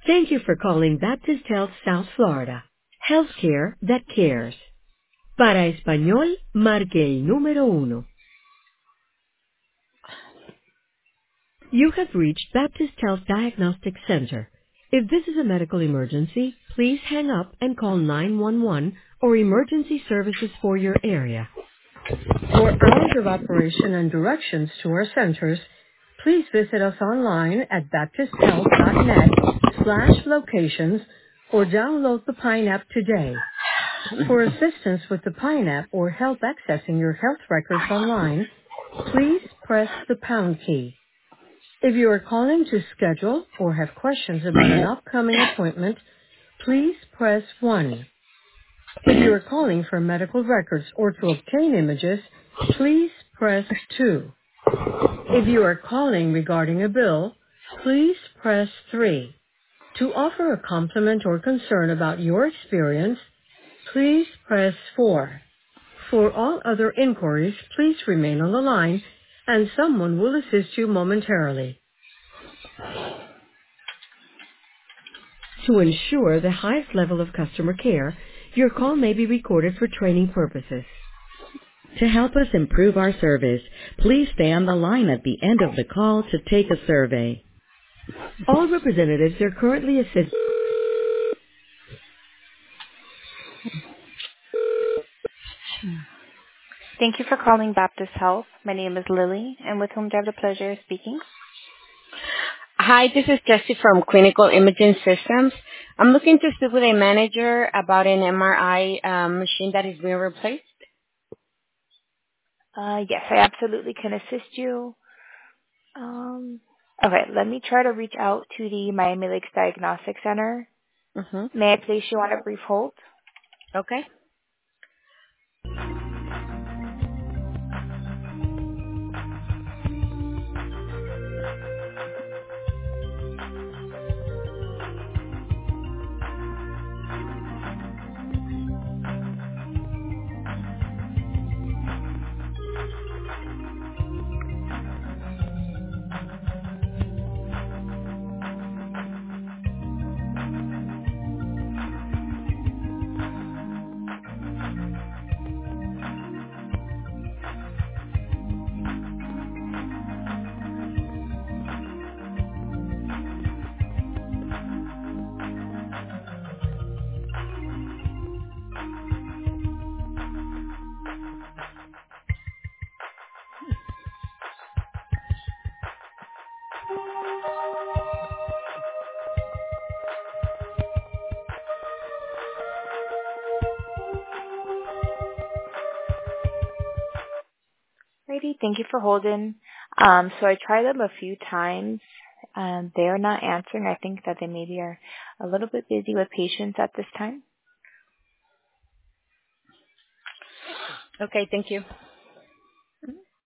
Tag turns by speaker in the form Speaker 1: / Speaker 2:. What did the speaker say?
Speaker 1: Thank you for calling Baptist Health South Florida. Healthcare that cares. Para español, marque el número uno. You have reached Baptist Health Diagnostic Center. If this is a medical emergency, please hang up and call 911 or emergency services for your area. For hours of operation and directions to our centers, please visit us online at baptisthealth.net/locations or download the Pine app today. For assistance with the Pine app or help accessing your health records online, please press the pound key. If you are calling to schedule or have questions about an upcoming appointment, please press 1. If you are calling for medical records or to obtain images, please press 2. If you are calling regarding a bill, please press 3. To offer a compliment or concern about your experience, please press 4. For all other inquiries, please remain on the line and someone will assist you momentarily. To ensure the highest level of customer care, your call may be recorded for training purposes. To help us improve our service, please stay on the line at the end of the call to take a survey. All representatives are currently assisting. Thank you for calling Baptist Health. My name is Lily, and with whom do I have the pleasure of speaking?
Speaker 2: Hi, this is Jessie from Clinical Imaging Systems. I'm looking to speak with a manager about an MRI machine that is being replaced.
Speaker 3: Yes, I absolutely can assist you. Okay, let me try to reach out to the Miami Lakes Diagnostic Center.
Speaker 2: Mm-hmm.
Speaker 3: May I place you on a brief hold?
Speaker 2: Okay.
Speaker 3: Righty, thank you for holding. So I tried them a few times. They are not answering. I think that they maybe are a little bit busy with patients at this time.
Speaker 2: Okay, thank you.